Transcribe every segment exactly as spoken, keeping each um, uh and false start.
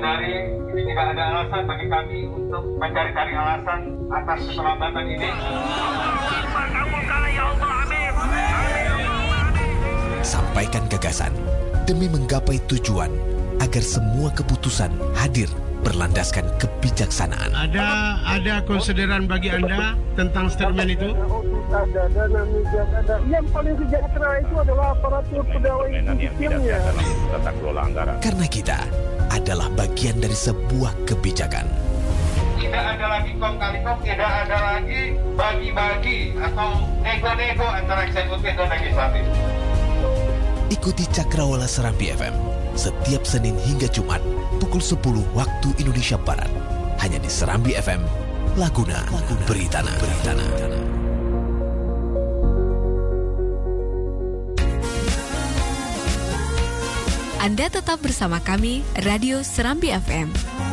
dari ini tidak ada alasan bagi kami untuk mencari-cari alasan atas keterlambatan ini. Sampaikan gagasan demi menggapai tujuan agar semua keputusan hadir berlandaskan kebijaksanaan. Ada ada konsideran bagi Anda tentang statement itu? Ada dana migas, ada. Yang paling sejahtera itu adalah aparatur pegawai sipilnya. Tata kelola anggaran. Karena kita adalah bagian dari sebuah kebijakan. Tidak ada lagi kong kali kong, tidak ada lagi bagi-bagi atau nego-nego antara eksekutif dan legislatif. Ikuti Cakrawala Serambi F M setiap Senin hingga Jumat pukul sepuluh waktu Indonesia Barat. Hanya di Serambi F M, Laguna, Laguna Beritana. Beritana. Anda tetap bersama kami, Radio Serambi F M.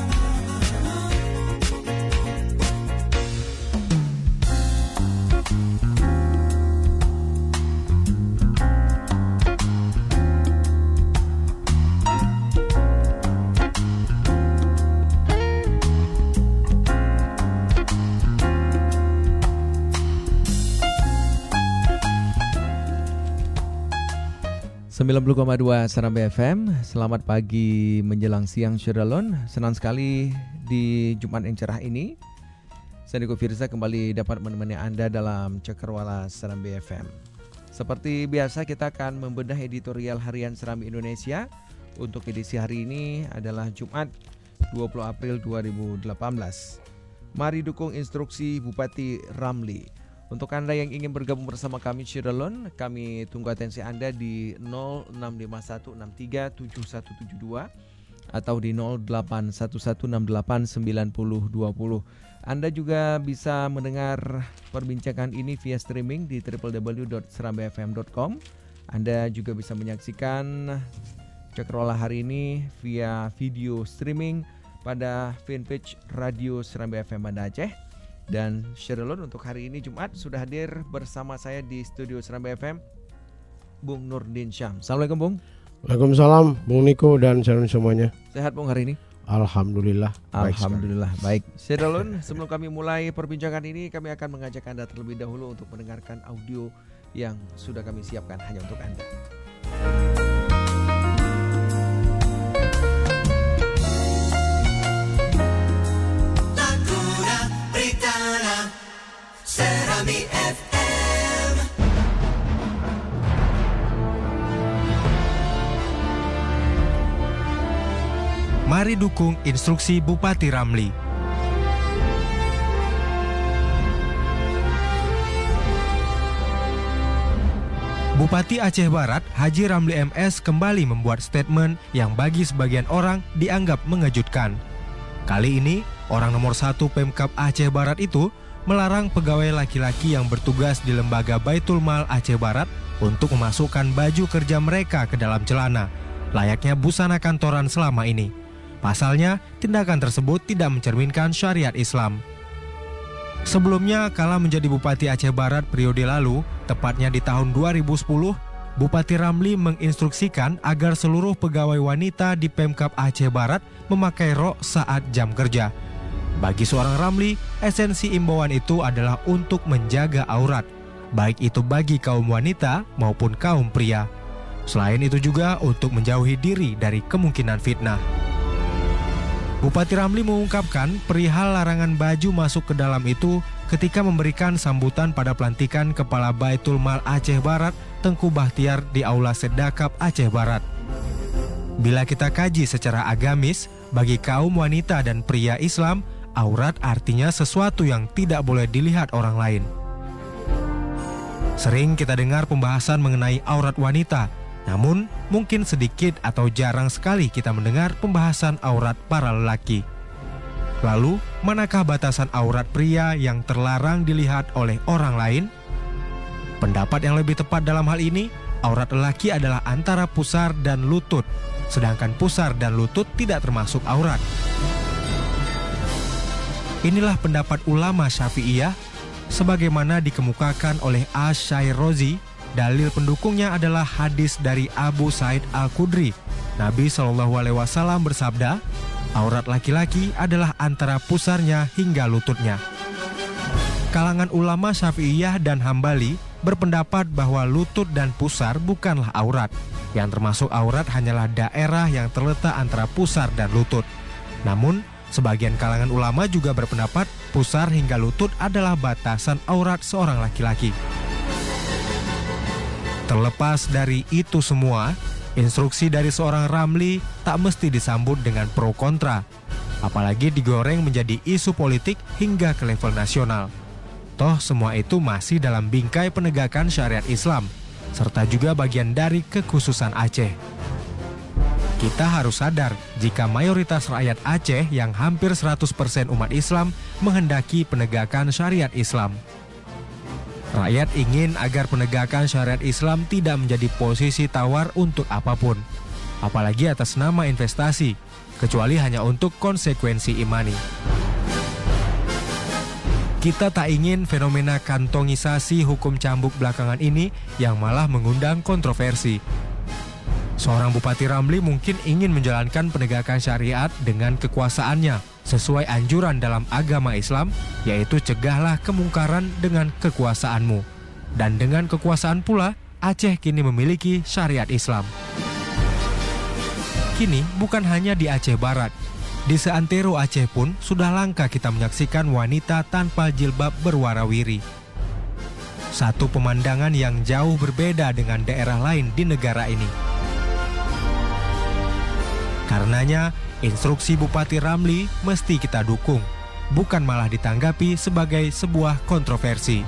sembilan puluh koma dua Serambi F M. Selamat pagi menjelang siang Syiralon. Senang sekali di Jumat yang cerah ini saya Niko Firza kembali dapat menemani Anda dalam Cakrawala Serambi F M. Seperti biasa kita akan membedah editorial harian Serambi Indonesia. Untuk edisi hari ini adalah Jumat dua puluh April dua ribu delapan belas. Mari dukung instruksi Bupati Ramli. Untuk Anda yang ingin bergabung bersama kami Syiralon, kami tunggu atensi Anda di nol enam lima satu enam tiga tujuh satu tujuh dua atau di nol delapan satu satu enam delapan sembilan nol dua nol. Anda juga bisa mendengar perbincangan ini via streaming di w w w dot serambi f m dot com. Anda juga bisa menyaksikan Cakrawala hari ini via video streaming pada fanpage Radio Serambi F M Banda Aceh. Dan Syiralon untuk hari ini Jumat sudah hadir bersama saya di studio Serambi F M Bung Nurdin Syam. Assalamualaikum Bung. Waalaikumsalam Bung Niko dan Syiralon semuanya. Sehat Bung hari ini? Alhamdulillah. Alhamdulillah baik. Syiralon, sebelum kami mulai perbincangan ini kami akan mengajak Anda terlebih dahulu untuk mendengarkan audio yang sudah kami siapkan hanya untuk Anda. Serambi F M. Mari dukung instruksi Bupati Ramli. Bupati Aceh Barat, Haji Ramli M S kembali membuat statement yang bagi sebagian orang dianggap mengejutkan. Kali ini, orang nomor satu Pemkab Aceh Barat itu melarang pegawai laki-laki yang bertugas di Lembaga Baitul Mal Aceh Barat untuk memasukkan baju kerja mereka ke dalam celana, layaknya busana kantoran selama ini. Pasalnya, tindakan tersebut tidak mencerminkan syariat Islam. Sebelumnya, kala menjadi Bupati Aceh Barat periode lalu, tepatnya di tahun dua ribu sepuluh, Bupati Ramli menginstruksikan agar seluruh pegawai wanita di Pemkab Aceh Barat memakai rok saat jam kerja. Bagi seorang Ramli, esensi imbauan itu adalah untuk menjaga aurat, baik itu bagi kaum wanita maupun kaum pria. Selain itu juga untuk menjauhi diri dari kemungkinan fitnah. Bupati Ramli mengungkapkan perihal larangan baju masuk ke dalam itu ketika memberikan sambutan pada pelantikan Kepala Baitul Mal Aceh Barat, Tengku Bahtiar di Aula Sedakap Aceh Barat. Bila kita kaji secara agamis, bagi kaum wanita dan pria Islam, aurat artinya sesuatu yang tidak boleh dilihat orang lain. Sering kita dengar pembahasan mengenai aurat wanita, namun mungkin sedikit atau jarang sekali kita mendengar pembahasan aurat para lelaki. Lalu, manakah batasan aurat pria yang terlarang dilihat oleh orang lain? Pendapat yang lebih tepat dalam hal ini, aurat lelaki adalah antara pusar dan lutut, sedangkan pusar dan lutut tidak termasuk aurat. Inilah pendapat ulama Syafi'iyah sebagaimana dikemukakan oleh Asy-Syairrozi. Dalil pendukungnya adalah hadis dari Abu Sa'id Al-Khudri. Nabi shallallahu alaihi wasallam bersabda, Aurat laki-laki adalah antara pusarnya hingga lututnya. Kalangan ulama Syafi'iyah dan Hambali berpendapat bahwa lutut dan pusar bukanlah aurat. Yang termasuk aurat hanyalah daerah yang terletak antara pusar dan lutut. Namun, sebagian kalangan ulama juga berpendapat pusar hingga lutut adalah batasan aurat seorang laki-laki. Terlepas dari itu semua, instruksi dari seorang Ramli tak mesti disambut dengan pro kontra, apalagi digoreng menjadi isu politik hingga ke level nasional. Toh semua itu masih dalam bingkai penegakan syariat Islam, serta juga bagian dari kekhususan Aceh. Kita harus sadar jika mayoritas rakyat Aceh yang hampir seratus persen umat Islam menghendaki penegakan syariat Islam. Rakyat ingin agar penegakan syariat Islam tidak menjadi posisi tawar untuk apapun, apalagi atas nama investasi, kecuali hanya untuk konsekuensi imani. Kita tak ingin fenomena kantongisasi hukum cambuk belakangan ini yang malah mengundang kontroversi. Seorang Bupati Ramli mungkin ingin menjalankan penegakan syariat dengan kekuasaannya sesuai anjuran dalam agama Islam, yaitu cegahlah kemungkaran dengan kekuasaanmu. Dan dengan kekuasaan pula, Aceh kini memiliki syariat Islam. Kini bukan hanya di Aceh Barat, di seantero Aceh pun sudah langka kita menyaksikan wanita tanpa jilbab berwarawiri. Satu pemandangan yang jauh berbeda dengan daerah lain di negara ini. Karenanya, instruksi Bupati Ramli mesti kita dukung, bukan malah ditanggapi sebagai sebuah kontroversi.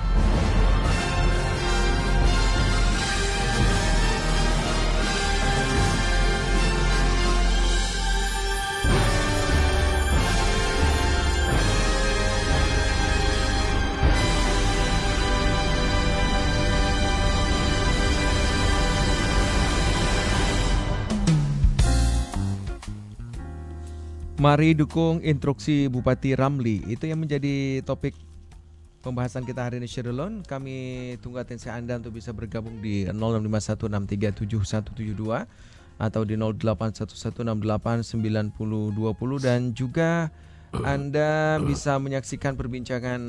Mari dukung instruksi Bupati Ramli. Itu yang menjadi topik pembahasan kita hari ini, Syirulun. Kami tunggu atensi Anda untuk bisa bergabung di nol enam lima satu enam tiga tujuh satu tujuh dua atau di nol delapan satu satu enam delapan sembilan nol dua nol, dan juga Anda bisa menyaksikan perbincangan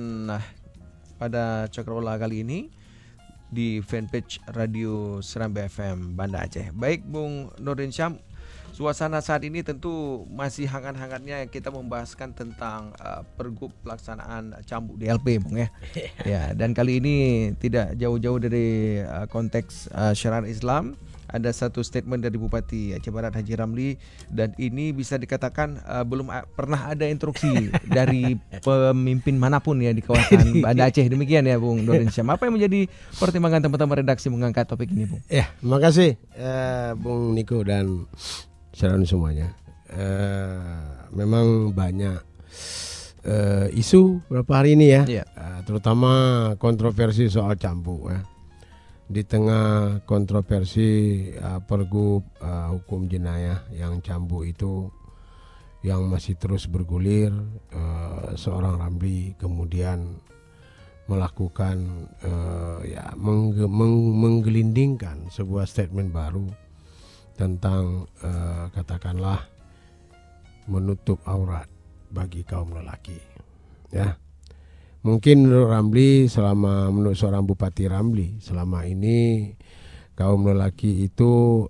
pada Cakrawala kali ini di fanpage Radio Serambi F M Banda Aceh. Baik, Bung Nurdin Syam, suasana saat ini tentu masih hangat-hangatnya kita membahaskan tentang uh, pergub pelaksanaan cambuk D L P, Bung, ya. Ya, dan kali ini tidak jauh-jauh dari uh, konteks uh, syariat Islam. Ada satu statement dari Bupati Aceh Barat Haji Ramli, dan ini bisa dikatakan uh, belum a- pernah ada instruksi dari pemimpin manapun ya di kawasan Banda Aceh. Demikian ya, Bung Nurdin Syam. Apa yang menjadi pertimbangan teman-teman redaksi mengangkat topik ini, Bung? Ya, terima kasih uh, Bung Niko dan salam semuanya. Uh, memang banyak uh, isu beberapa hari ini ya, yeah. uh, terutama kontroversi soal cambuk ya. Di tengah kontroversi uh, pergub uh, hukum jenayah yang cambuk itu yang masih terus bergulir, uh, seorang Ramli kemudian melakukan uh, ya mengge- meng- menggelindingkan sebuah statement baru tentang uh, katakanlah menutup aurat bagi kaum lelaki, ya. Mungkin menurut Ramli, selama menurut seorang Bupati Ramli, selama ini kaum lelaki itu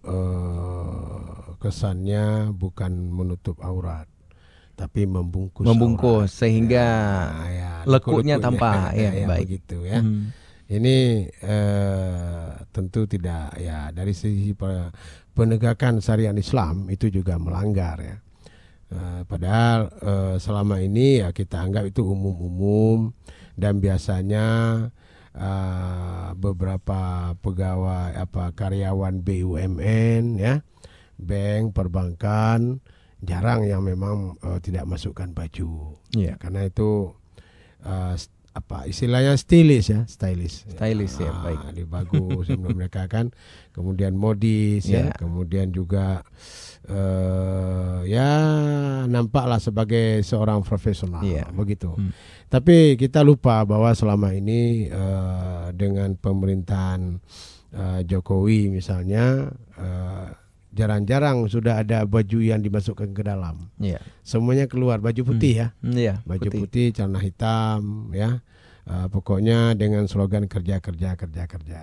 uh, kesannya bukan menutup aurat, tapi membungkus. Membungkus aurat. Sehingga ya, ya, lekuknya tampak, ya, ya, baik. Begitu ya. Hmm. Ini uh, tentu tidak, ya, dari sisi penegakan syariat Islam itu juga melanggar ya. Uh, padahal uh, selama ini ya kita anggap itu umum-umum, dan biasanya uh, beberapa pegawai apa karyawan B U M N ya, bank, perbankan jarang yang memang uh, tidak masukkan baju. Yeah. Karena itu uh, apa istilahnya stylish ya, stylish. Stylish ya, ya baik. Di bagus menurut mereka kan. Kemudian modis yeah. ya, kemudian juga uh, ya nampaklah sebagai seorang profesional yeah. begitu. Hmm. Tapi kita lupa bahwa selama ini uh, dengan pemerintahan uh, Jokowi misalnya uh, jarang-jarang sudah ada baju yang dimasukkan ke dalam. Yeah. Semuanya keluar baju putih hmm. ya. Yeah, baju putih. putih, celana hitam ya. Uh, pokoknya dengan slogan kerja kerja kerja kerja.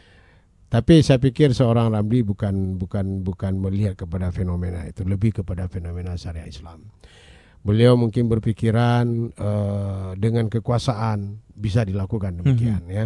Tapi saya pikir seorang Ramli bukan bukan bukan melihat kepada fenomena itu, lebih kepada fenomena syariat Islam. Beliau mungkin berpikiran uh, dengan kekuasaan bisa dilakukan demikian mm-hmm. ya.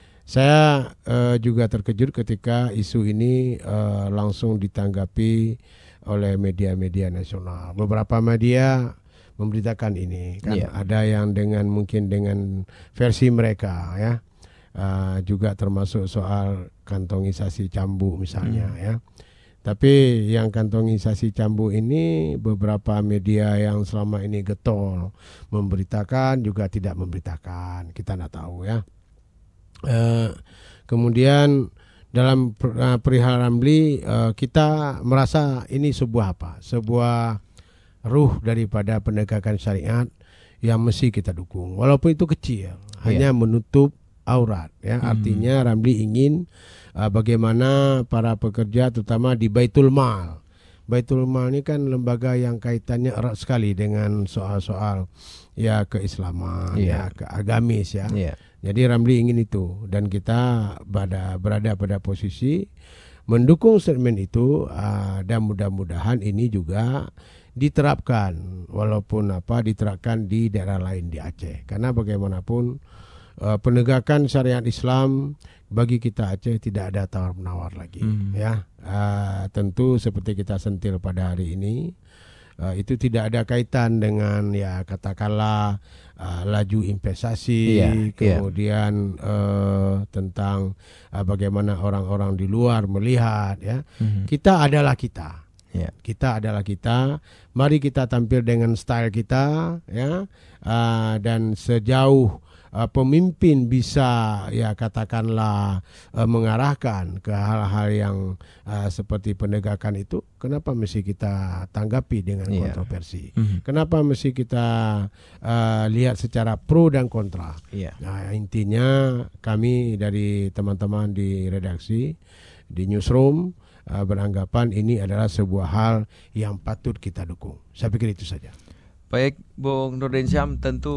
Saya uh, juga terkejut ketika isu ini uh, langsung ditanggapi oleh media-media nasional. Beberapa media memberitakan ini kan yeah. ada yang dengan mungkin dengan versi mereka ya. Uh, juga termasuk soal kantongisasi cambuk misalnya hmm. ya. Tapi yang kantongisasi cambuk ini beberapa media yang selama ini getol memberitakan juga tidak memberitakan, kita tidak tahu ya. Uh, kemudian dalam uh, perihal Ramli uh, kita merasa ini sebuah apa? Sebuah ruh daripada penegakan syariat yang mesti kita dukung. Walaupun itu kecil, yeah. hanya menutup aurat ya, hmm. artinya Ramli ingin uh, bagaimana para pekerja terutama di Baitul Mal. Baitul Mal ini kan lembaga yang kaitannya erat sekali dengan soal-soal ya keislaman, yeah. ya keagamis ya. Yeah. Jadi Ramli ingin itu dan kita pada berada pada posisi mendukung statement itu uh, dan mudah-mudahan ini juga diterapkan walaupun apa diterapkan di daerah lain di Aceh karena bagaimanapun Uh, penegakan syariat Islam bagi kita Aceh tidak ada tawar-menawar lagi hmm. ya uh, tentu seperti kita sentil pada hari ini uh, itu tidak ada kaitan dengan ya katakanlah uh, laju investasi yeah, kemudian yeah. Uh, tentang uh, bagaimana orang-orang di luar melihat ya hmm. kita adalah kita yeah. kita adalah kita mari kita tampil dengan style kita ya uh, dan sejauh Uh, pemimpin bisa ya katakanlah uh, mengarahkan ke hal-hal yang uh, seperti penegakan itu, kenapa mesti kita tanggapi dengan yeah. kontroversi? Mm-hmm. Kenapa mesti kita uh, lihat secara pro dan kontra? Yeah. Nah, intinya kami dari teman-teman di redaksi di newsroom uh, beranggapan ini adalah sebuah hal yang patut kita dukung. Saya pikir itu saja. Baik, Bung Nurdin Syam, tentu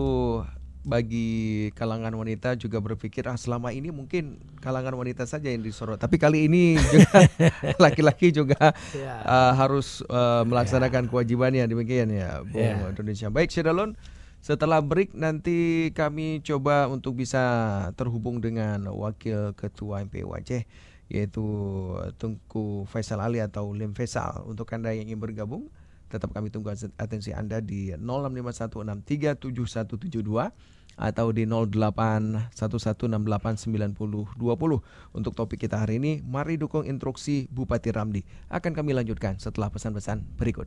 bagi kalangan wanita juga berpikir ah selama ini mungkin kalangan wanita saja yang disorot, tapi kali ini juga laki-laki juga yeah. uh, harus uh, melaksanakan yeah. kewajibannya, demikian ya Bung yeah. Indonesia. Baik Syedalon, setelah break nanti kami coba untuk bisa terhubung dengan Wakil Ketua M P U Aceh yaitu Tengku Faisal Ali atau Lim Faisal. Untuk Anda yang ingin bergabung, tetap kami tunggu atensi Anda di nol enam lima satu enam tiga tujuh satu tujuh dua atau di nol delapan satu satu enam delapan sembilan nol dua nol. Untuk topik kita hari ini, mari dukung instruksi Bupati Ramli. Akan kami lanjutkan setelah pesan-pesan berikut.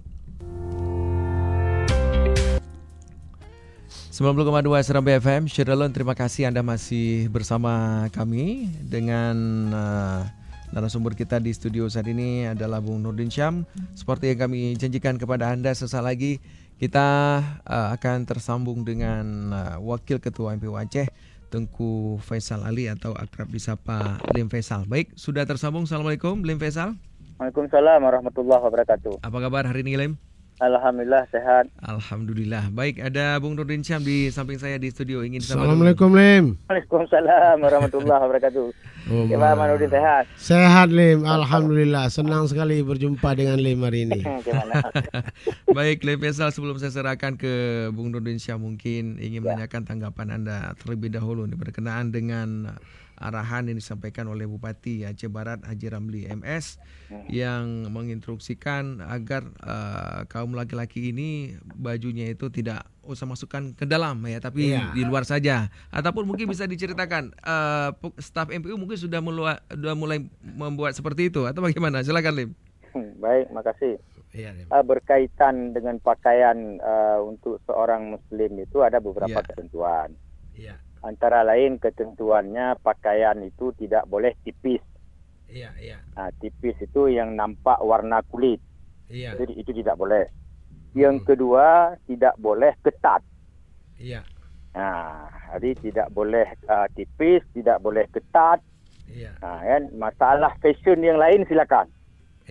sembilan puluh koma dua Serambi F M, Syedalon, terima kasih Anda masih bersama kami dengan uh, narasumber kita di studio saat ini adalah Bung Nurdin Syam. Seperti yang kami janjikan kepada Anda, sesaat lagi kita uh, akan tersambung dengan uh, Wakil Ketua M P U Aceh, Tengku Faisal Ali atau akrab disapa Lim Faisal. Baik, sudah tersambung. Assalamualaikum Lim Faisal. Waalaikumsalam warahmatullahi wabarakatuh. Apa kabar hari ini Lim? Alhamdulillah sehat. Alhamdulillah. Baik, ada Bung Nurdin Syam di samping saya di studio. Ingin Assalamualaikum Lim. Waalaikumsalam warahmatullahi wabarakatuh. Oh, gimana Nurdin, sehat? Sehat Lim, alhamdulillah. Senang sekali berjumpa dengan Lim hari ini. Baik Lim Faisal, sebelum saya serahkan ke Bung Nurdin Syam, mungkin ingin ya. menanyakan tanggapan Anda terlebih dahulu nih, berkenaan dengan arahan yang disampaikan oleh Bupati Aceh Barat Haji Ramli M S yang menginstruksikan agar uh, kaum laki-laki ini bajunya itu tidak usah masukkan ke dalam ya, tapi yeah. di luar saja. Ataupun mungkin bisa diceritakan uh, staf M P U mungkin sudah mulai, sudah mulai membuat seperti itu atau bagaimana? Silakan Lim. Baik, makasih. Yeah, uh, berkaitan dengan pakaian uh, untuk seorang Muslim itu ada beberapa yeah. ketentuan. Yeah. Antara lain ketentuannya pakaian itu tidak boleh tipis. Iya, iya. Nah, tipis itu yang nampak warna kulit. Iya. Jadi itu tidak boleh. Yang hmm. kedua, tidak boleh ketat. Iya. Nah, jadi tidak boleh uh, tipis, tidak boleh ketat. Iya. Nah, kan masalah fashion yang lain silakan. Iya.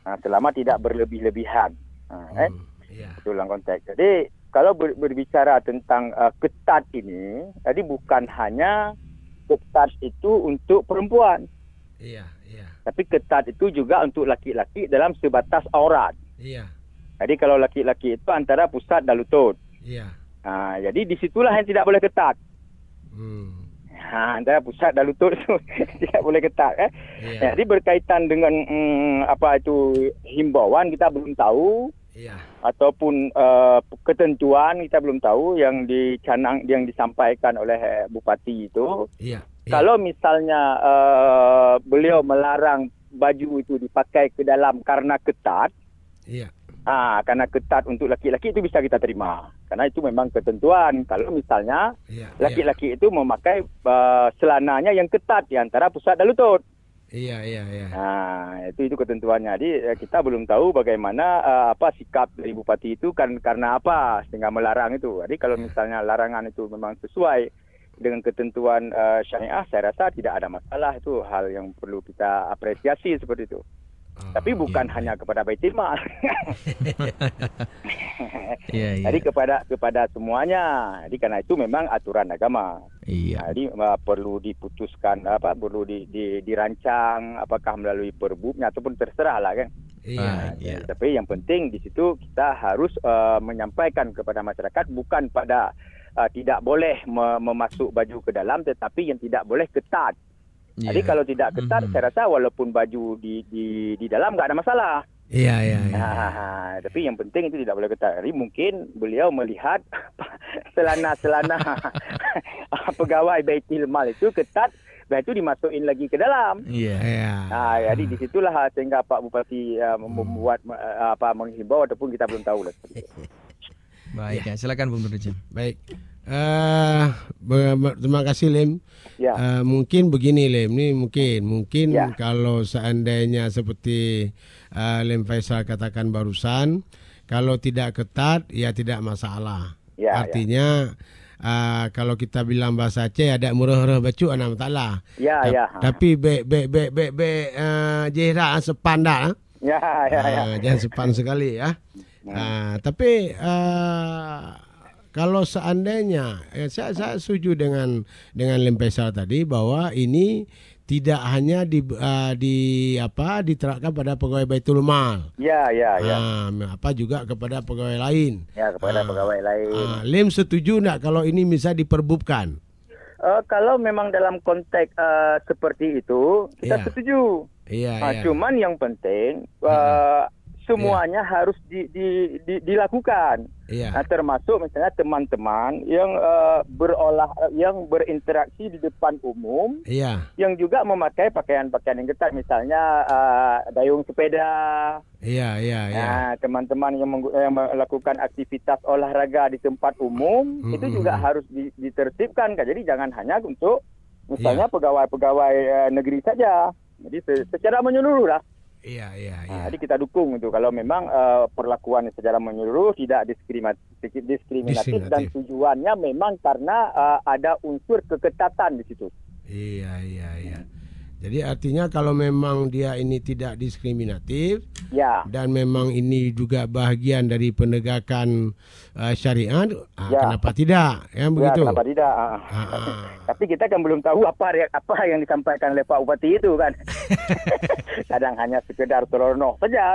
Nah, selama tidak berlebih-lebihan. Nah, Hmm, eh? iya. Itu dalam konteks. Jadi kalau ber, berbicara tentang uh, ketat ini, jadi bukan hanya ketat itu untuk perempuan. Iya, iya. Tapi ketat itu juga untuk laki-laki dalam sebatas aurat. Iya. Jadi kalau laki-laki itu antara pusat dan lutut. Iya. Nah, jadi disitulah yang tidak boleh ketat. Hmm. Ha, antara pusat dan lutut itu tidak boleh ketat. Eh? Iya. Jadi berkaitan dengan mm, apa itu himbauan kita belum tahu. Iya. Ataupun uh, ketentuan kita belum tahu yang dicanang yang disampaikan oleh bupati itu. Iya. Iya. Kalau misalnya uh, beliau melarang baju itu dipakai ke dalam karena ketat, Iya. ah karena ketat untuk laki-laki itu bisa kita terima. Karena itu memang ketentuan. Kalau misalnya Iya. laki-laki itu memakai uh, celananya yang ketat di antara pusat dan lutut. Iya, iya, iya. Nah, itu itu ketentuannya. Jadi kita belum tahu bagaimana uh, apa sikap dari bupati itu kan karena apa sehingga melarang itu. Jadi kalau misalnya larangan itu memang sesuai dengan ketentuan uh, syariah, saya rasa tidak ada masalah. Itu hal yang perlu kita apresiasi seperti itu. Oh, tapi bukan iya, hanya kepada Baitul Mal. Iya, iya. Jadi kepada kepada semuanya. Jadi karena itu memang aturan agama. Iya. Jadi uh, perlu diputuskan apa perlu di, di, dirancang apakah melalui perbubnya ataupun terserah lah kan. Iya, Nah, iya. Tapi yang penting di situ kita harus uh, menyampaikan kepada masyarakat bukan pada uh, tidak boleh me- memasuk baju ke dalam, tetapi yang tidak boleh ketat. Iya. Jadi kalau tidak ketat, Mhm. saya rasa walaupun baju di di di dalam nggak ada masalah. Iya, iya, iya. Nah, tapi yang penting itu tidak boleh ketat. Jadi mungkin beliau melihat selana-selana pegawai Baitul Mal itu ketat, dan itu dimasukin lagi ke dalam. Iya. Iya. Nah, jadi di situlah sehingga Pak Bupati uh, membuat uh, apa menghimbau ataupun kita belum tahu lah. Baik, ya. Silakan Bung Nurjan. Baik. Eh, ber- ber- terima kasih Lim. Ya. Eh, mungkin begini Lim, ini mungkin mungkin Ya. kalau seandainya seperti uh, Lim Faisal katakan barusan, kalau tidak ketat ya tidak masalah. Ya, Artinya uh, kalau kita bilang bahasa Aceh ada murah-murah bacu ana masalah. Ya, Ta- ya. Tapi be be be be be uh, jihra sepan dah. Ya, ya, ya. Ah, jangan sepan sekali ya. Ah, tapi uh, kalau seandainya eh, saya, saya setuju dengan dengan Lim Faisal tadi bahwa ini tidak hanya di uh, di apa diterapkan pada pegawai Baitul Mal. Ya, ya, ya. Ah, apa juga kepada pegawai lain. Ya, kepada Ah, pegawai lain. Ah, Lim setuju enggak kalau ini bisa diperbubkan? Uh, kalau memang dalam konteks uh, seperti itu, kita Ya. setuju. Iya, Nah, iya. cuman yang penting uh, semuanya harus di, di, di, dilakukan. Iya. Nah, termasuk misalnya teman-teman yang uh, berolah, yang berinteraksi di depan umum, Iya. yang juga memakai pakaian-pakaian yang ketat, misalnya uh, dayung sepeda. Iya, iya, iya. Nah, teman-teman yang, menggu- yang melakukan aktivitas olahraga di tempat umum, Mm-mm. itu juga harus di- ditertibkan. Kan? Jadi jangan hanya untuk misalnya pegawai-pegawai uh, negeri saja. Jadi se- secara menyeluruh lah. Iya, iya, iya. Nah, jadi kita dukung itu kalau memang uh, perlakuan secara menyeluruh tidak diskriminatif, diskriminatif dan Diskriminatif. tujuannya memang karena uh, ada unsur keketatan di situ. Iya, iya, iya. Jadi artinya kalau memang dia ini tidak diskriminatif Ya. dan memang ini juga bahagian dari penegakan uh, syariat, ah, Ya. kenapa tidak? Ya begitu. Ya, kenapa tidak? Ah. Ah, ah. Tapi kita kan belum tahu apa rea- apa yang disampaikan oleh Pak Bupati itu kan. Kadang hanya sekedar seronok saja.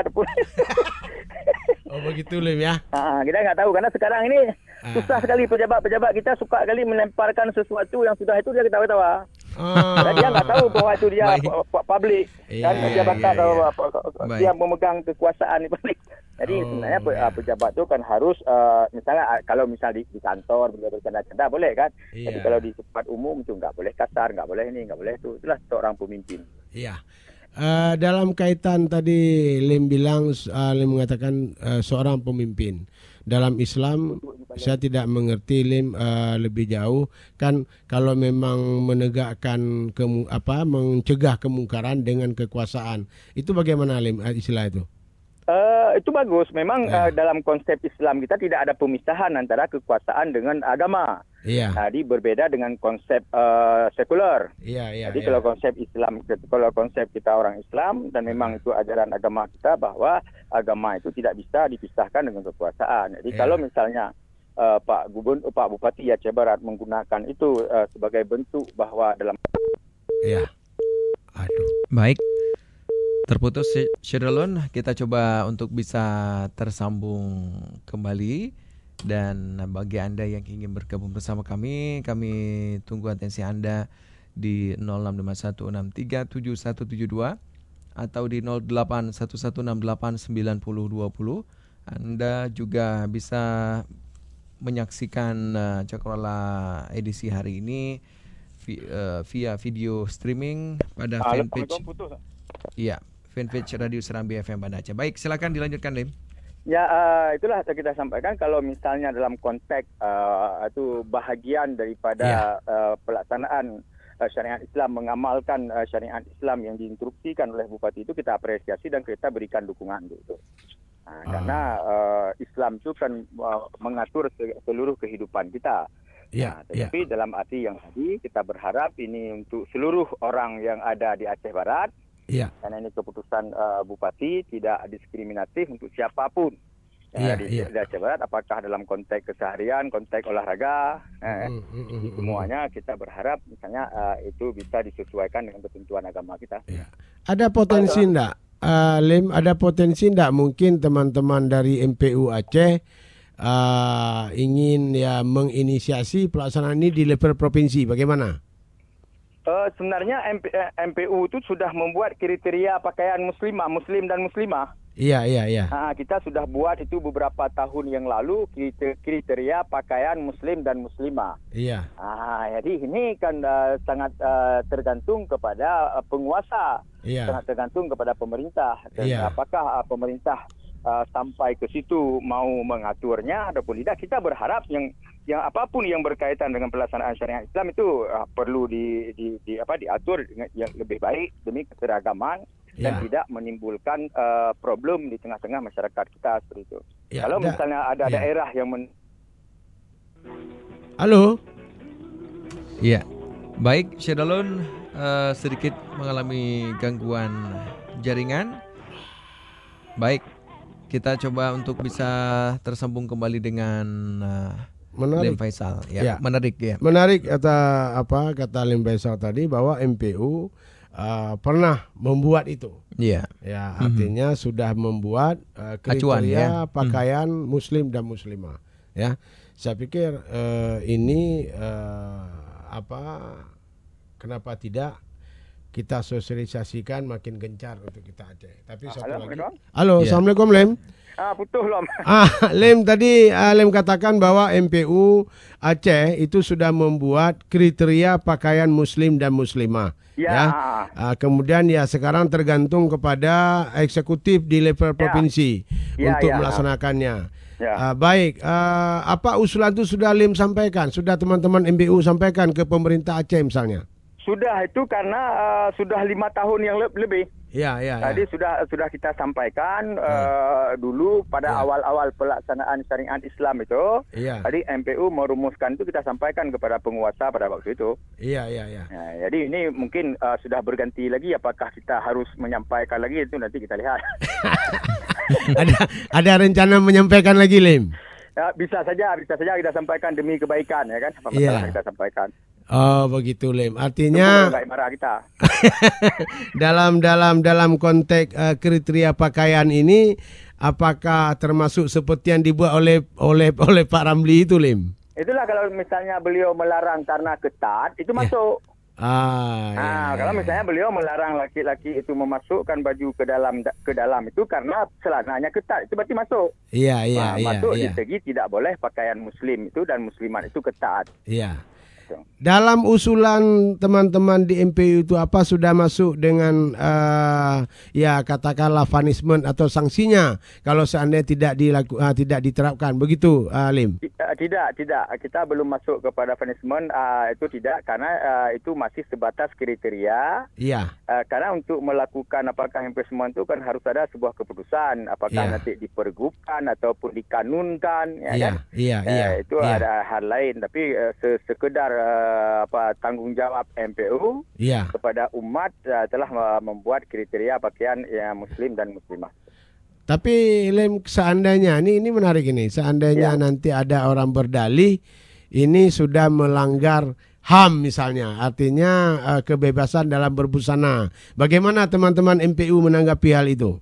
Oh begitu Lim ya. Ah, kita nggak tahu karena sekarang ini Ah. susah sekali pejabat-pejabat kita suka kali melemparkan sesuatu yang sudah itu dia ketawa-tawa. Ah. Dan dia nggak tahu bahwa itu dia Baik. pu- pu- publik Iya, kan iya, pejabat iya, atau iya. apa- Baik. dia memegang kekuasaan di publik. Jadi Oh, sebenarnya pe- iya. pejabat itu kan harus uh, misalnya uh, kalau misal di, di kantor boleh bercanda-canda boleh kan. Iya. Tapi kalau di tempat umum itu nggak boleh kasar, nggak boleh ini, nggak boleh itu. Itulah seorang pemimpin. Iya. Uh, dalam kaitan tadi Lim bilang uh, Lim mengatakan uh, seorang pemimpin. Dalam Islam saya tidak mengerti Lim uh, lebih jauh kan kalau memang menegakkan kemu, apa mencegah kemungkaran dengan kekuasaan. Itu bagaimana Lim uh, istilah itu? Uh, itu bagus. Memang yeah. uh, dalam konsep Islam kita tidak ada pemisahan antara kekuasaan dengan agama. Yeah. Jadi berbeda dengan konsep uh, sekuler. Yeah, yeah, Jadi yeah. kalau konsep Islam, kalau konsep kita orang Islam dan memang itu ajaran agama kita bahwa agama itu tidak bisa dipisahkan dengan kekuasaan. Jadi yeah. kalau misalnya uh, Pak Gubernur, Pak Bupati Aceh Barat menggunakan itu uh, sebagai bentuk bahwa dalam. Ya. Yeah. Aduh. Baik. Terputus Syirlon, kita coba untuk bisa tersambung kembali. Dan bagi Anda yang ingin bergabung bersama kami, kami tunggu atensi Anda di nol enam lima satu enam tiga tujuh satu tujuh dua atau di nol delapan satu satu enam delapan sembilan nol dua nol. Anda juga bisa menyaksikan uh, Cakrawala edisi hari ini vi, uh, via video streaming pada ah, fanpage. Iya. Fanpage Radio Serambi F M Banda Aceh. Baik, silakan dilanjutkan, Lim. Ya, uh, itulah yang kita sampaikan kalau misalnya dalam konteks uh, itu bahagian daripada yeah. uh, pelaksanaan uh, syariat Islam, mengamalkan uh, syariat Islam yang diinstruksikan oleh Bupati itu kita apresiasi dan kita berikan dukungan gitu. Nah, uh. Karena uh, Islam itu kan uh, mengatur seluruh kehidupan kita. Yeah, nah, tetapi yeah. dalam arti yang tadi kita berharap ini untuk seluruh orang yang ada di Aceh Barat. Ya. Karena ini keputusan uh, Bupati tidak diskriminatif untuk siapapun ya, di, ya. di Aceh Barat, apakah dalam konteks keseharian, konteks olahraga, eh, mm, mm, mm, semuanya kita berharap misalnya uh, itu bisa disesuaikan dengan ketentuan agama kita. Ya. Ada potensi enggak, uh, Lim? Ada potensi enggak mungkin teman-teman dari M P U Aceh uh, ingin ya menginisiasi pelaksanaan ini di level provinsi? Bagaimana? Uh, sebenarnya M P, eh, M P U itu sudah membuat kriteria pakaian muslimah, muslim dan muslimah. Iya, iya, iya. Nah, kita sudah buat itu beberapa tahun yang lalu kriteria pakaian muslim dan muslimah. Iya. Ah, jadi ini kan uh, sangat uh, tergantung kepada uh, penguasa, iya. sangat tergantung kepada pemerintah. Dan iya. apakah uh, pemerintah uh, sampai ke situ mau mengaturnya ataupun tidak? Kita berharap yang yang apapun yang berkaitan dengan pelaksanaan syariat Islam itu uh, perlu di, di, di apa diatur dengan yang lebih baik demi keseragaman ya. Dan tidak menimbulkan uh, problem di tengah-tengah masyarakat kita seperti itu. Ya, kalau da, misalnya ada ya. daerah yang men... Halo. Iya. Baik, Syedalon uh, sedikit mengalami gangguan jaringan. Baik. Kita coba untuk bisa tersambung kembali dengan uh, Menarik. Lim Faisal, ya, ya. menarik ya. Menarik kata apa kata Lim Faisal tadi bahwa M P U uh, pernah membuat itu. Iya. Ya, artinya mm-hmm. sudah membuat uh, kriteria Acuan, ya? pakaian mm. muslim dan muslimah. Ya, saya pikir uh, ini uh, apa? Kenapa tidak kita sosialisasikan makin gencar untuk kita Aceh. Tapi ah, satu halo, lagi. Halo, ya. Assalamualaikum Lem. Ah, putus Lom. Ah, Lem tadi uh, Lem katakan bahwa M P U Aceh itu sudah membuat kriteria pakaian muslim dan muslimah. Ya. ya. Uh, kemudian ya sekarang tergantung kepada eksekutif di level ya. provinsi ya, untuk ya. melaksanakannya. Ya. Uh, baik, uh, apa usulan itu sudah Lem sampaikan? Sudah teman-teman M P U sampaikan ke pemerintah Aceh misalnya? Sudah itu karena uh, sudah lima tahun yang le- lebih. Ya, ya, Tadi ya. sudah sudah kita sampaikan uh, dulu pada ya. awal-awal pelaksanaan syariat Islam itu. Ya. Tadi M P U merumuskan itu kita sampaikan kepada penguasa pada waktu itu. Iya, iya, iya. Nah, jadi ini mungkin uh, sudah berganti lagi. Apakah kita harus menyampaikan lagi itu nanti kita lihat. ada ada rencana menyampaikan lagi, Lim? Ya, bisa saja, bisa saja kita sampaikan demi kebaikan, ya kan? Apa masalah ya. kita sampaikan. Oh begitu Lem. Artinya kita. dalam dalam dalam konteks uh, kriteria pakaian ini apakah termasuk seperti yang dibuat oleh oleh oleh Pak Ramli itu Lem? Itulah kalau misalnya beliau melarang karena ketat itu ya. masuk. Ah. Nah, ya, kalau ya. misalnya beliau melarang laki-laki itu memasukkan baju ke dalam ke dalam itu karena celananya ketat itu berarti masuk. Iya iya nah, iya. Masuk ya. di segi tidak boleh pakaian muslim itu dan muslimat itu ketat. Iya. dalam usulan teman-teman di M P U itu apa sudah masuk dengan uh, ya katakanlah punishment atau sanksinya kalau seandainya tidak dilaku, uh, tidak diterapkan begitu, uh, Lim? Tidak, tidak. Kita belum masuk kepada punishment uh, itu tidak karena uh, itu masih sebatas kriteria. Iya. Uh, karena untuk melakukan apakah imprisonment itu kan harus ada sebuah keputusan apakah ya. nanti dipergubkan ataupun dikanunkan, ya iya, kan? Iya, uh, iya. Itu iya. ada hal lain. Tapi uh, sekedar uh, apa tanggungjawab M P U iya. kepada umat uh, telah uh, membuat kriteria pakaian ya, Muslim dan Muslimah. Tapi Lem, seandainya ini ini menarik ini, seandainya ya. nanti ada orang berdalih ini sudah melanggar H A M misalnya, artinya uh, kebebasan dalam berbusana. Bagaimana teman-teman M P U menanggapi hal itu?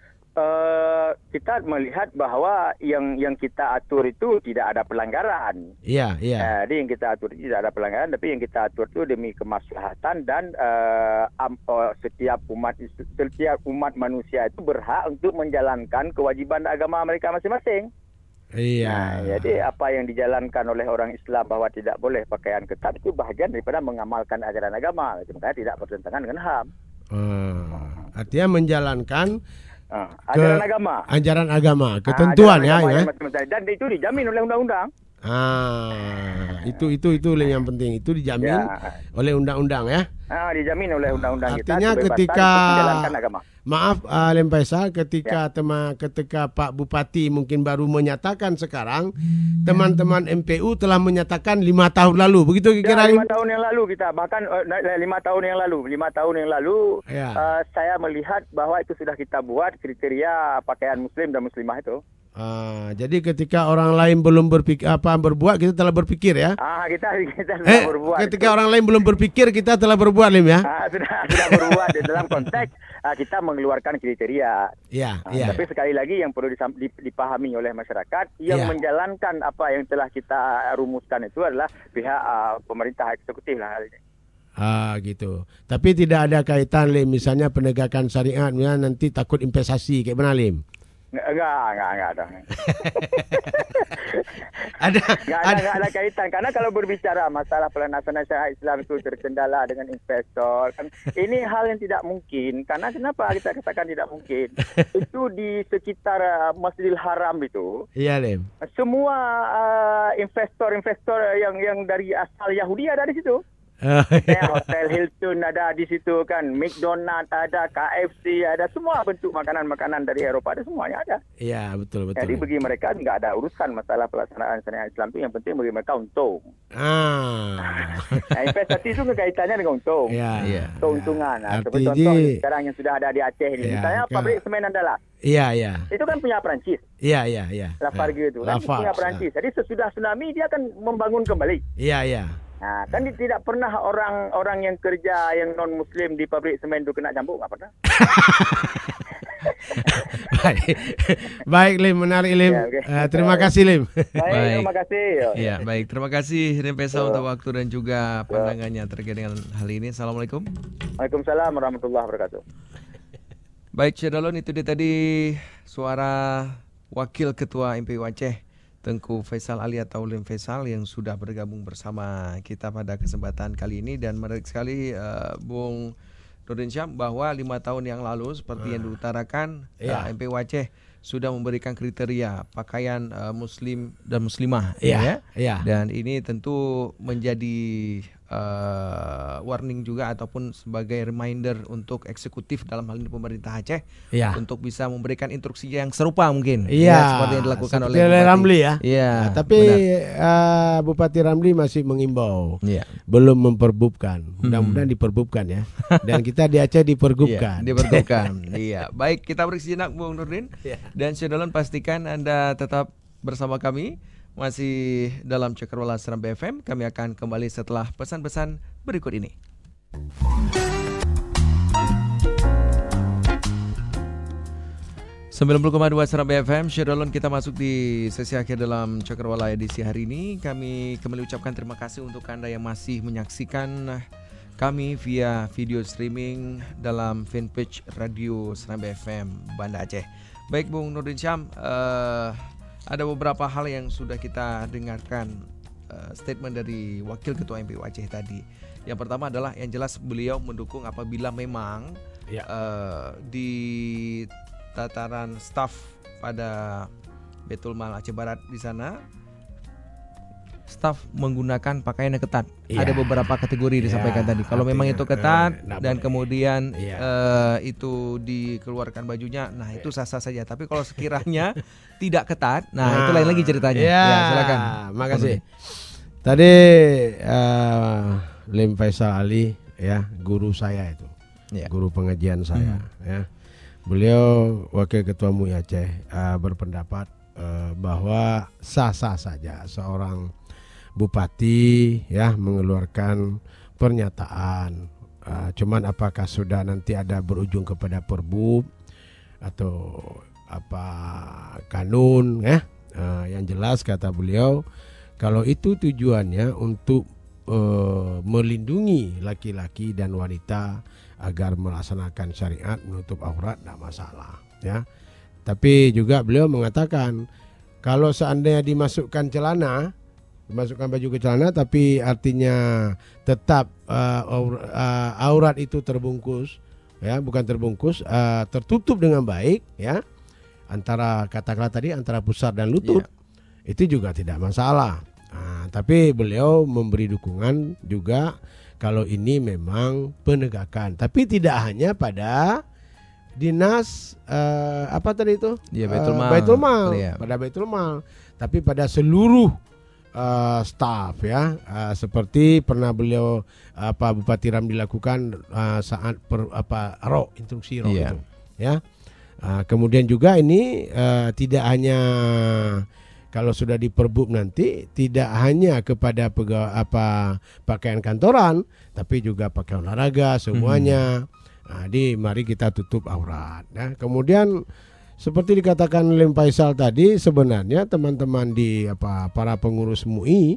Uh, kita melihat bahwa yang yang kita atur itu tidak ada pelanggaran. Iya, iya. Uh, jadi yang kita atur itu tidak ada pelanggaran, tapi yang kita atur itu demi kemaslahatan dan uh, um, uh, setiap umat setiap umat manusia itu berhak untuk menjalankan kewajiban agama mereka masing-masing. Iya. Nah, jadi apa yang dijalankan oleh orang Islam bahwa tidak boleh pakaian ketat itu bahagian daripada mengamalkan ajaran agama, makanya tidak bertentangan dengan H A M. Uh, artinya menjalankan Uh, ajaran ke, agama, ajaran agama, ketentuan uh, ajaran ya, agama ya. Dan itu dijamin oleh undang-undang. Ah, itu itu itu yang penting, itu dijamin ya. oleh undang-undang ya. Ah, dijamin oleh undang-undang kita. Artinya ketika menjalankan agama. Maaf uh, Lem Faisal, ketika ya. tema ketika Pak Bupati mungkin baru menyatakan sekarang, teman-teman M P U telah menyatakan lima tahun lalu, begitu kira-kira? Ya, lima tahun yang lalu kita bahkan uh, lima tahun yang lalu, lima tahun yang lalu ya. uh, saya melihat bahwa itu sudah kita buat kriteria pakaian Muslim dan Muslimah itu. Ah, jadi ketika orang lain belum berpikir apa berbuat, kita telah berpikir ya. Ah, kita kita sudah eh, berbuat. Ketika itu. orang lain belum berpikir, kita telah berbuat, Lim ya. Ah, sudah sudah berbuat dalam konteks ah, kita mengeluarkan kriteria. Iya, ah, iya. Tapi sekali lagi yang perlu dipahami oleh masyarakat yang ya. menjalankan apa yang telah kita rumuskan itu adalah pihak uh, pemerintah eksekutif lah hal ini. Ah, gitu. Tapi tidak ada kaitan, Lim, misalnya penegakan syariat, misalnya nanti takut investasi kayak mana, Lim? Enggak, enggak, enggak ada. ada, enggak ada, enggak ada kaitan. Karena kalau berbicara masalah pelaksanaan syariat Islam itu terkendala dengan investor, kan ini hal yang tidak mungkin. Karena kenapa kita katakan tidak mungkin? Itu di sekitar uh, Masjidil Haram itu. Iya, Lem. Semua uh, investor-investor yang yang dari asal Yahudi ada di situ. Ya, Hotel Hilton ada di situ kan, McDonald ada, K F C ada, semua bentuk makanan-makanan dari Eropa ada, semuanya ada. Iya, betul betul. Jadi bagi mereka nggak ada urusan masalah pelaksanaan syariat Islam itu, yang penting bagi mereka untung. Ah. Nah, investasi itu kaitannya dengan untung. Iya, iya. Keuntungan. Nah, seperti Artinya, contoh sekarang yang sudah ada di Aceh ini, ya, misalnya kan. pabrik semen Andalas. Iya, iya. Itu kan punya Perancis. Iya, iya, iya. Lafarge itu kan Lafarge, punya Perancis. Jadi sesudah tsunami dia akan membangun kembali. Iya, iya. Nah, kan tidak pernah orang-orang yang kerja yang non Muslim di pabrik semen itu kena cambuk, nggak pernah. baik, baik Lim, menarik Lim. Ya, okay. uh, terima kasih Lim. Baik, baik. terima kasih. Ya, baik, terima kasih Lim Faisal untuk waktu dan juga pandangannya terkait dengan hal ini. Assalamualaikum. Waalaikumsalam warahmatullahi wabarakatuh. Baik, Syedalon, itu dia tadi suara Wakil Ketua M P U Aceh, Tengku Faisal Ali atau Lim Faisal, yang sudah bergabung bersama kita pada kesempatan kali ini. Dan menarik sekali uh, Bung Nurdin Syam bahwa lima tahun yang lalu seperti uh, yang diutarakan yeah. uh, M P U Aceh sudah memberikan kriteria pakaian uh, Muslim dan Muslimah, yeah. ya. Yeah. Dan ini tentu menjadi uh, warning juga ataupun sebagai reminder untuk eksekutif dalam hal ini pemerintah Aceh yeah. untuk bisa memberikan instruksi yang serupa mungkin, yeah. ya, seperti yang dilakukan seperti oleh Bupati Ramli ya. Yeah, nah, tapi uh, Bupati Ramli masih mengimbau, yeah. belum memperbubkan. Mudah-mudahan hmm. diperbubkan ya. Dan kita di Aceh dipergubkan. Yeah, dipergubkan. Iya. Baik, kita break sejenak Bung Nurdin. Yeah. Dan Syedalon, pastikan Anda tetap bersama kami masih dalam Cakrawala Serambi F M. Kami akan kembali setelah pesan-pesan berikut ini. sembilan puluh koma dua Serambi F M, Syedalon, kita masuk di sesi akhir dalam Cakrawala edisi hari ini. Kami kembali ucapkan terima kasih untuk Anda yang masih menyaksikan kami via video streaming dalam fanpage Radio Serambi F M Banda Aceh. Baik Bung Nurdin Syam, uh, ada beberapa hal yang sudah kita dengarkan uh, statement dari Wakil Ketua M P U Aceh tadi. Yang pertama adalah yang jelas beliau mendukung apabila memang ya. uh, di tataran staf pada Baitul Mal Aceh Barat di sana staf menggunakan pakaian yang ketat. Ya. Ada beberapa kategori disampaikan ya, tadi. Kalau memang itu ketat eh, dan kemudian ya. uh, itu dikeluarkan bajunya, nah itu sah-sah saja. Tapi kalau sekiranya tidak ketat, nah, nah itu lain lagi ceritanya. Ya, ya silakan. Makasih. Tadi uh, Lim Faisal Ali ya, guru saya itu. Ya. Guru pengajian saya hmm. ya. Beliau Wakil Ketua M U I Aceh uh, berpendapat uh, bahwa sah-sah saja seorang bupati ya mengeluarkan pernyataan. Uh, cuman apakah sudah nanti ada berujung kepada perbub atau apa kanun ya? Uh, yang jelas kata beliau kalau itu tujuannya untuk uh, melindungi laki-laki dan wanita agar melaksanakan syariat menutup aurat tidak masalah ya. Tapi juga beliau mengatakan kalau seandainya dimasukkan celana, dimasukkan baju ke celana tapi artinya tetap uh, aur, uh, aurat itu terbungkus ya, bukan terbungkus, uh, tertutup dengan baik ya. Antara katakanlah tadi antara pusar dan lutut yeah. itu juga tidak masalah. Nah, tapi beliau memberi dukungan juga kalau ini memang penegakan, tapi tidak hanya pada dinas uh, apa tadi itu ya, Baitul Mal, uh, Baitul Mal ya. pada Baitul Mal, tapi pada seluruh uh, staf ya, uh, seperti pernah beliau apa Bupati Ramli lakukan uh, saat per, apa ro instruksi ro ya. itu ya. Uh, kemudian juga ini uh, tidak hanya kalau sudah diperbub nanti tidak hanya kepada pegawai apa pakaian kantoran, tapi juga pakaian olahraga semuanya. Hmm. Nah, di mari kita tutup aurat. Nah, kemudian seperti dikatakan Lim Faisal tadi, sebenarnya teman-teman di apa para pengurus M U I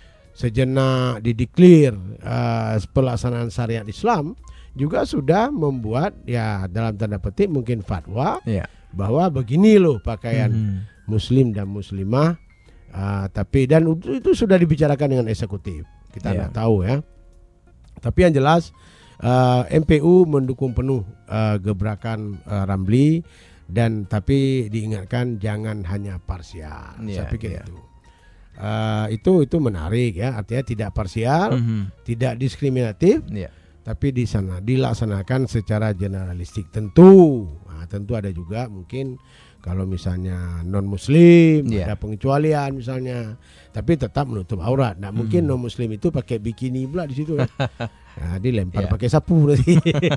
sejenak dideklir uh, pelaksanaan syariat Islam juga sudah membuat ya dalam tanda petik mungkin fatwa yeah. bahwa begini loh pakaian hmm. Muslim dan Muslimah, uh, tapi dan itu, itu sudah dibicarakan dengan eksekutif. Kita yeah. nggak tahu ya. Tapi yang jelas uh, M P U mendukung penuh uh, gebrakan uh, Ramli dan tapi diingatkan jangan hanya parsial. Yeah, Saya pikir yeah. itu. Uh, itu itu menarik ya. Artinya tidak parsial, mm-hmm. tidak diskriminatif. Yeah. Tapi di sana dilaksanakan secara generalistik. Tentu, nah, tentu ada juga mungkin. Kalau misalnya non muslim yeah. ada pengecualian misalnya, tapi tetap menutup aurat. Nah, hmm. mungkin non muslim itu pakai bikini pula di situ ya. Nah, dilempar yeah. pakai sapu nanti.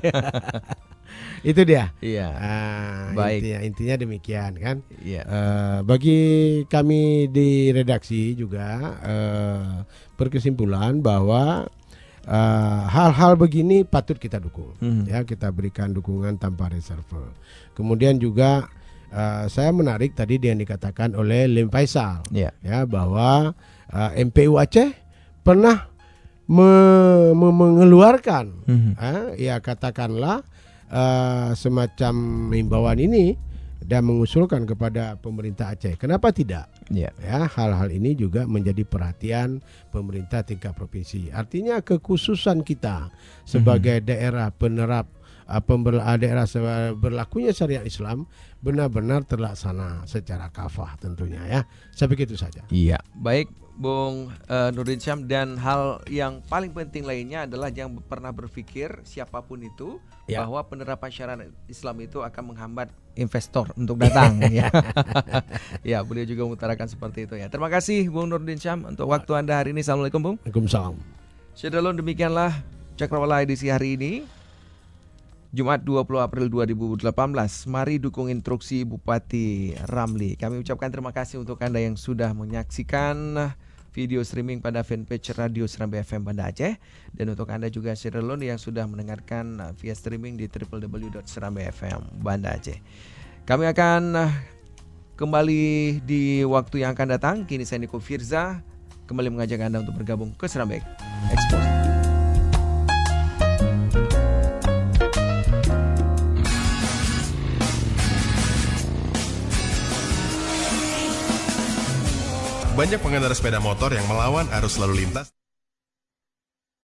Itu dia. Iya. Uh, Baik. Intinya, intinya demikian kan. Yeah. Uh, bagi kami di redaksi juga uh, berkesimpulan bahwa uh, hal-hal begini patut kita dukung. Hmm. Ya, kita berikan dukungan tanpa reserve. Kemudian juga Uh, saya menarik tadi yang dikatakan oleh Lim Faisal yeah. ya bahwa uh, M P U Aceh pernah me- me- mengeluarkan mm-hmm. uh, ya katakanlah uh, semacam himbauan ini dan mengusulkan kepada pemerintah Aceh. Kenapa tidak? Yeah. Ya, hal-hal ini juga menjadi perhatian pemerintah tingkat provinsi. Artinya kekhususan kita sebagai mm-hmm. daerah penerap uh, daerah berlakunya syariat Islam benar-benar terlaksana secara kafah tentunya ya. Saya pikir itu saja. Iya, baik Bung uh, Nurdin Syam, dan hal yang paling penting lainnya adalah jangan pernah berpikir siapapun itu ya. bahwa penerapan syariat Islam itu akan menghambat investor untuk datang ya. Ya, beliau juga mengutarakan seperti itu ya. Terima kasih Bung Nurdin Syam untuk waktu Anda hari ini. Assalamualaikum Bung. Waalaikumsalam. Syedalon, demikianlah Cakrawala edisi hari ini. Jumat dua puluh April dua ribu delapan belas. Mari dukung instruksi Bupati Ramli. Kami ucapkan terima kasih untuk Anda yang sudah menyaksikan video streaming pada fanpage Radio Serambi F M Banda Aceh, dan untuk Anda juga Syedalon yang sudah mendengarkan via streaming di w w w dot serambi f m Banda Aceh. Kami akan kembali di waktu yang akan datang. Kini saya Niko Firza kembali mengajak Anda untuk bergabung ke Serambi Expose. Banyak pengendara sepeda motor yang melawan arus lalu lintas.